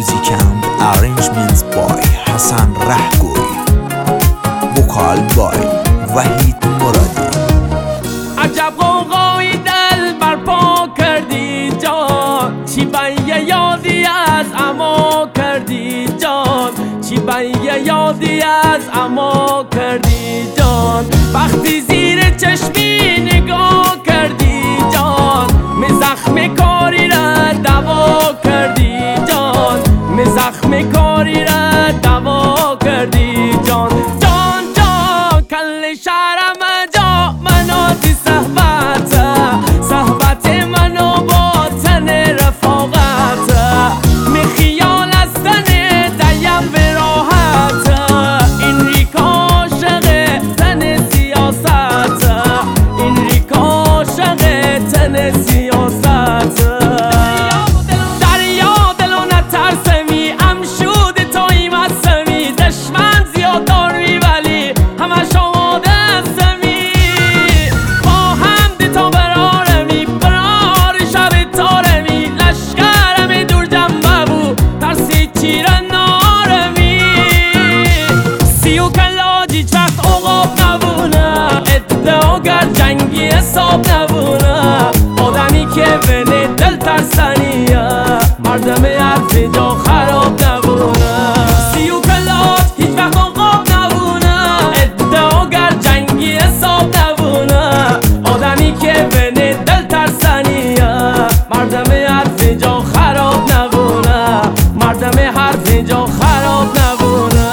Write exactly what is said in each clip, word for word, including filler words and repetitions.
Music and arrangements by حسن رهگوی. وکال بای وحید مرادی. عجب قوقایی دل برپا کردی جان، چی بیه یادی از اما کردی جان، چی بیه یادی از اما کردی جان. وقتی زیر چشمی نگاه کردی جان، می زخم کاری را دوا کردی جان، می زخم کاری را دوا کردی جان. جان جان کل شهرم جا مناتی صحبت، صحبت منو با تن رفاقت، می خیال از تن دیم به راحت. این ریک عاشق تن سیاست، این ریک عاشق تن سیاست. دریا دلو نترسمی امشود توی مسمی، دشمن زیاد داری ولی همش آماده هستمی. با هم دی تا برارمی برار شب تارمی، لشکرمی دور جنبه بو ترسی چیر نارمی. سیو کلاجی چرت اوقاب نبونه، ادعاگر جنگی حساب نبونه. آدمی که بینه دل ترسنیه، مردم حرف جا خراب نبونه. سیو کلاج هیچ وقت اوقاب نبونه، ادعاگر جنگی حساب نبونه. آدمی که بینه دل ترسنیه، مردم حرف جا خراب نبونه، مردم حرف جا خراب نبونه.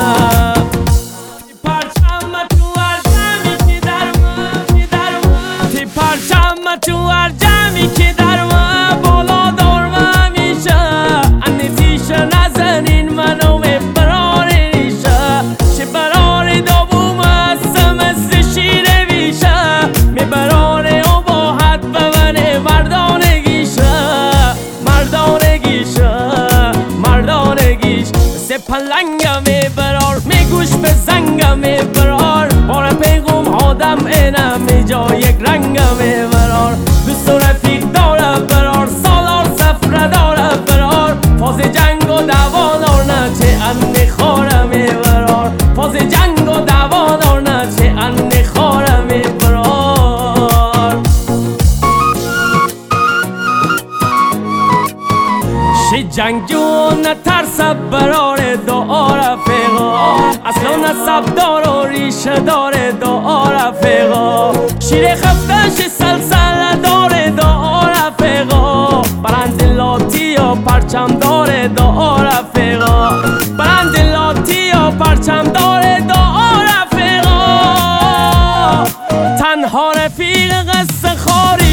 پرچم تو هر جمعی که در من، در من تی پرچم تو هر جمعی که در من بالا دار میشه. انتیشه نزنین منو برار ریشه، چه برار دابوم هستم مثل شیر ویشه. می براره و با حد ببنه مردانگیشه، مردانگیشه، مردانگیش. سه پلنگم می برار می گوش به زنگم می برار. بار پیغم آدم اینم می جا یک رنگم می برار. دوست و رفیق داره برار، سالار سفره داره برار. فاز جنگ و دوادار نه چه ان خواره می برار، فاز جنگ و دوادار نه چه ان خواره می برار. شی جنگجو نترسه برار دعا رفیقا، اصلا نصب دار و ریشه داره دعا رفیقا. شیر خفتش سلسله داره دعا رفیقا، برند لاتی یا پرچم داره دعا رفیقا، برند لاتی یا پرچم داره دعا رفیقا. تنها رفیق قصه خاری